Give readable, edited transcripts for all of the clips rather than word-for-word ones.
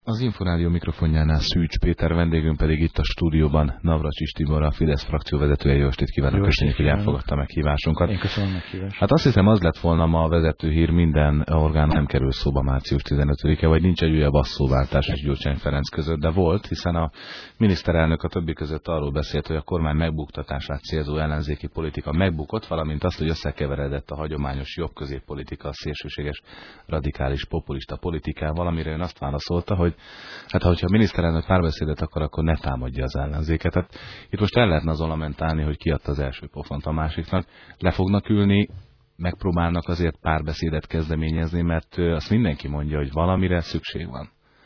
Az Inforádió mikrofonjánál Szűcs Péter, vendégünk pedig itt a stúdióban Navracsics Tibor, a Fidesz frakcióvezetője. Jó estét kívánok, köszönjük, hogy elfogadta meghívásunkat. Én köszönöm a meghívást. Hát azt hiszem, az lett volna ma a vezető hír, minden orgán nem kerül szóba március 15-e, vagy nincs egy újabb asszóváltás és Gyurcsány Ferenc között, de volt, hiszen a miniszterelnök a többi között arról beszélt, hogy a kormány megbuktatását célzó ellenzéki politika megbukott, valamint azt, hogy összekeveredett a hagyományos jobb-középpolitika a szélsőséges, radikális, populista politikával, amire ön azt válaszolta, hogy hát hogyha a miniszterelnök párbeszédet akar, akkor ne támadja az ellenzéket. Hát itt most el lehetne azon lamentálni, hogy ki adta az első pofont a másiknak. Le fognak ülni, megpróbálnak azért párbeszédet kezdeményezni, mert azt mindenki mondja, hogy valamire szükség van.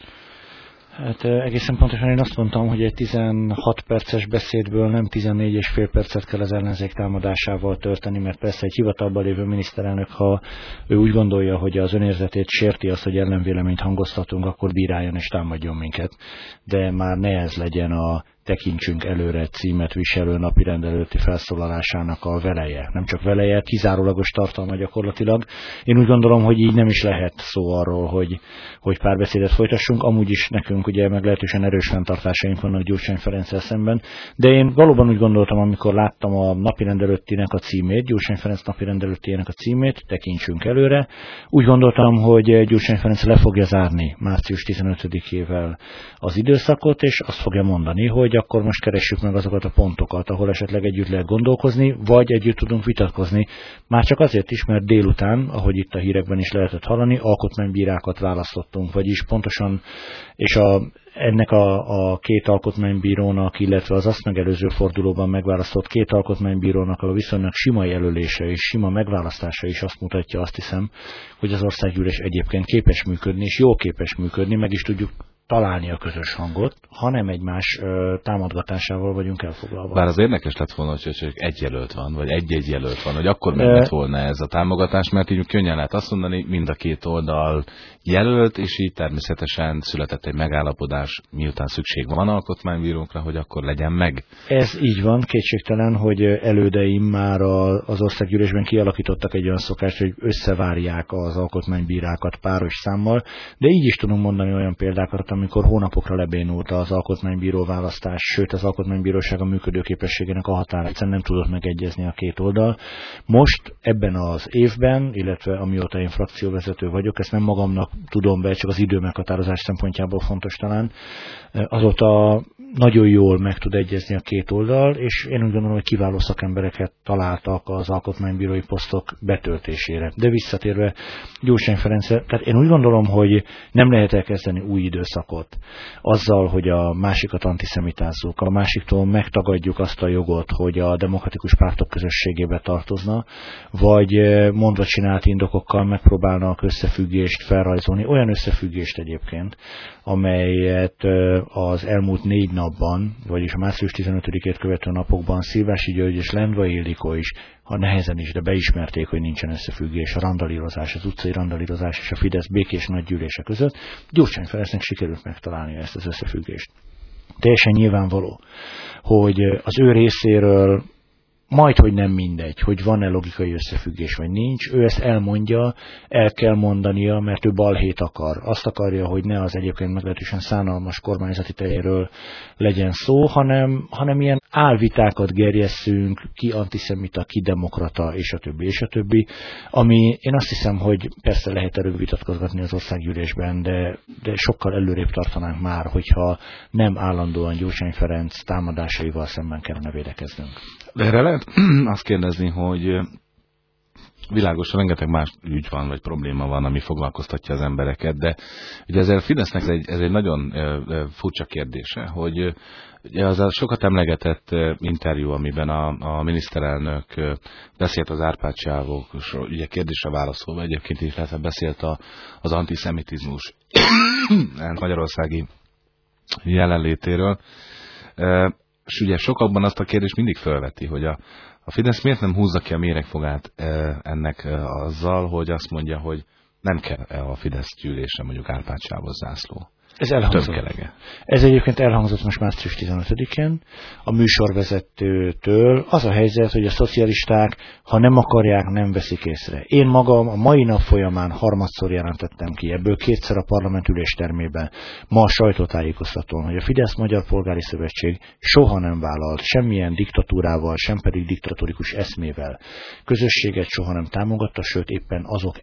Hát egészen pontosan én azt mondtam, hogy egy 16 perces beszédből nem 14,5 percet kell az ellenzék támadásával tölteni, mert persze egy hivatalban lévő miniszterelnök, ha ő úgy gondolja, hogy az önérzetét sérti azt, hogy ellenvéleményt hangoztatunk, akkor bíráljon és támadjon minket. De már ne ez legyen a tekintsünk előre címet viselő napirend előtti felszólalásának a veleje. Nem csak veleje, kizárólagos tartalma gyakorlatilag. Én úgy gondolom, hogy így nem is lehet szó arról, hogy párbeszédet folytassunk. Amúgy is nekünk ugye meglehetősen erős fenntartásaink vannak Gyurcsány Ferenccel szemben. De én valóban úgy gondoltam, amikor láttam a napirend előttinek a címét, Gyurcsány Ferenc napirend előttinek a címét, tekintsünk előre. Úgy gondoltam, hogy Gyurcsány Ferenc le fogja zárni március 15-ével az időszakot, és azt fogja mondani, hogy akkor most keressük meg azokat a pontokat, ahol esetleg együtt lehet gondolkozni, vagy együtt tudunk vitatkozni. Már csak azért is, mert délután, ahogy itt a hírekben is lehetett hallani, alkotmánybírákat választottunk, vagyis pontosan, és ennek a két alkotmánybírónak, illetve az azt megelőző fordulóban megválasztott két alkotmánybírónak a viszonylag sima jelölése és sima megválasztása is azt mutatja, azt hiszem, hogy az országgyűlés egyébként képes működni, és jó képes működni, meg is tudjuk találni a közös hangot, hanem egymás támadgatásával vagyunk elfoglalva. Bár az érdekes lett volna, hogy csak egy jelölt van, vagy egy-egy jelölt van, hogy akkor meg lett volna ez a támogatás, mert így könnyen lehet azt mondani, mind a két oldal jelölt, és így természetesen született egy megállapodás, miután szükség van alkotmánybírókra, hogy akkor legyen meg. Ez így van, kétségtelen, hogy elődeim már az országgyűlésben kialakítottak egy olyan szokást, hogy összevárják az alkotmánybírákat páros számmal, de így is tudunk mondani olyan példákat, amikor hónapokra lebénult az alkotmánybíró választás, sőt az alkotmánybíróság a működőképességének a határa, egyszerűen nem tudott megegyezni a két oldal. Most ebben az évben, illetve amióta én frakcióvezető vagyok, ezt nem magamnak tudom be, csak az időmeghatározás szempontjából fontos talán, azóta nagyon jól meg tud egyezni a két oldal, és én úgy gondolom, hogy kiváló szakembereket találtak az alkotmánybírói posztok betöltésére. De visszatérve Gyurcsány Ferencre, tehát én úgy gondolom, hogy nem lehet elkezdeni új időszakot azzal, hogy a másikat antiszemitázzuk, a másiktól megtagadjuk azt a jogot, hogy a demokratikus pártok közösségébe tartozna, vagy mondva csinált indokokkal megpróbálnak összefüggést felrajzolni, olyan összefüggést egyébként, amelyet az elmúlt 4 napban, vagyis a március 15-ét követő napokban Szilvási György és Lendvai Ildikó is, ha nehezen is, de beismerték, hogy nincsen összefüggés a randalírozás, az utcai randalírozás és a Fidesz békés nagygyűlése között. Gyurcsány Ferencnek sikerült megtalálni ezt az összefüggést. Teljesen nyilvánvaló, hogy az ő részéről majdhogy nem mindegy, hogy van-e logikai összefüggés, vagy nincs. Ő ezt elmondja, el kell mondania, mert ő balhét akar. Azt akarja, hogy ne az egyébként meglehetősen szánalmas kormányzati teljéről legyen szó, hanem ilyen álvitákat gerjesszünk, ki antiszemita, ki demokrata, és a többi, ami én azt hiszem, hogy persze lehet erről vitatkozgatni az országgyűlésben, de sokkal előrébb tartanánk már, hogyha nem állandóan Gyurcsány Ferenc támadásaival szemben kellene védekeznünk. De erre lehet azt kérdezni, hogy világosan rengeteg más ügy van, vagy probléma van, ami foglalkoztatja az embereket, de ugye ezzel a Fidesznek ez egy nagyon furcsa kérdése, hogy ugye az a sokat emlegetett interjú, amiben a miniszterelnök beszélt az Árpád-sávokról, ugye kérdésre válaszolva egyébként is beszélt az antiszemitizmus magyarországi jelenlétéről, és ugye sokakban azt a kérdést mindig felveti, hogy a Fidesz miért nem húzza ki a méregfogát ennek azzal, hogy azt mondja, hogy nem kell a Fidesz gyűlésre mondjuk Árpád-sávos zászló. Ez elhangzott. Ez egyébként elhangzott most március 15-én a műsorvezetőtől. Az a helyzet, hogy a szocialisták, ha nem akarják, nem veszik észre. Én magam a mai nap folyamán harmadszor jelentettem ki, ebből kétszer a parlament üléstermében, ma a sajtótájékoztatón, hogy a Fidesz Magyar Polgári Szövetség soha nem vállalt semmilyen diktatúrával, sem pedig diktatórikus eszmével. Közösséget soha nem támogatta, sőt éppen azok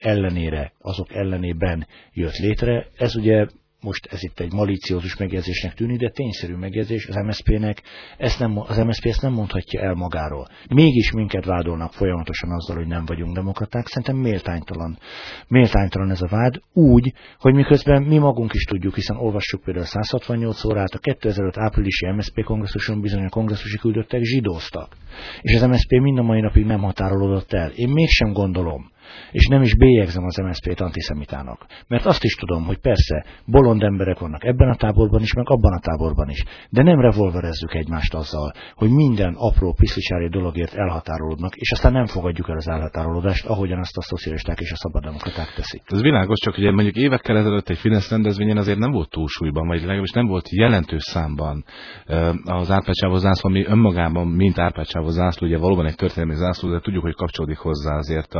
ellenében jött létre. Ez ugye most ez itt egy malíciózus megjegyzésnek tűnik, de tényszerű megjegyzés az MSZP-nek, az MSZP ezt nem mondhatja el magáról. Mégis minket vádolnak folyamatosan azzal, hogy nem vagyunk demokraták. Szerintem méltánytalan ez a vád, úgy, hogy miközben mi magunk is tudjuk, hiszen olvassuk például 168 órát, a 2005 áprilisi MSZP kongresszuson bizony a kongresszusi küldöttek zsidóztak. És az MSZP mind a mai napig nem határolódott el. Én mégsem gondolom, és nem is bélyegzem az MSZP-t antiszemitának. Mert azt is tudom, hogy persze bolond emberek vannak ebben a táborban is, meg abban a táborban is. De nem revolverezzük egymást azzal, hogy minden apró piszlicsári dologért elhatárolódnak, és aztán nem fogadjuk el az elhatárolódást, ahogyan azt a szocialisták és a szabaddemokraták teszik. Ez világos, csak ugye mondjuk évekkel ezelőtt egy Fidesz rendezvényen azért nem volt túlsúlyban, vagy legalábbis nem volt jelentős számban az Árpád Csávó zászló, ami önmagában, mint Árpád Csávó zászló, ugye valóban egy történelmi zászló, de tudjuk, hogy kapcsolódik hozzá azért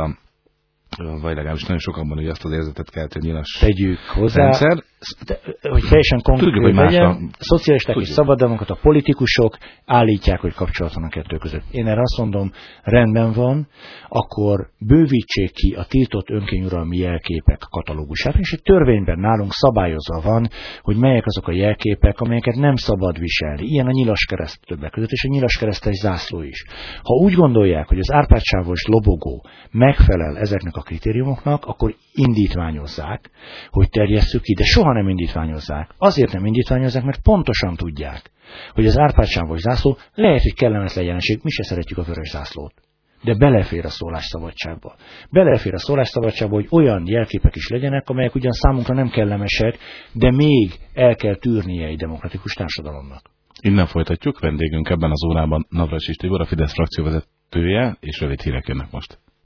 vagy legalábbis nagyon sokanban, hogy azt az érzetet kelt, hogy nyilas tegyük hozzá, rendszer. Hogy teljesen konkrét legyen, szocialisták és szabaddemokrata politikusok állítják, hogy kapcsolat van a kettő között. Én erre azt mondom, rendben van, akkor bővítsék ki a tiltott önkényuralmi jelképek katalógusát, és egy törvényben nálunk szabályozva van, hogy melyek azok a jelképek, amelyeket nem szabad viselni. Ilyen a nyilaskereszt többek között, és a nyilaskeresztes zászló is. Ha úgy gondolják, hogy az Árpád Csávós lobogó megfelel ezeknek a kritériumoknak, akkor indítványozzák, hogy terjesszük ki, de soha nem indítványozzák. Azért nem indítványozzák, mert pontosan tudják, hogy az Árpád Csávós zászló lehet, hogy kellemetlen jelenség, mi se szeretjük a vörös zászlót. De belefér a szólásszabadságba. Belefér a szólásszabadságba, hogy olyan jelképek is legyenek, amelyek ugyan számunkra nem kellemesek, de még el kell tűrnie egy demokratikus társadalomnak. Innen folytatjuk, vendégünk ebben az órában Navracsics Tibor, a Fidesz frakcióvezetője, és rövid hírek jönnek most.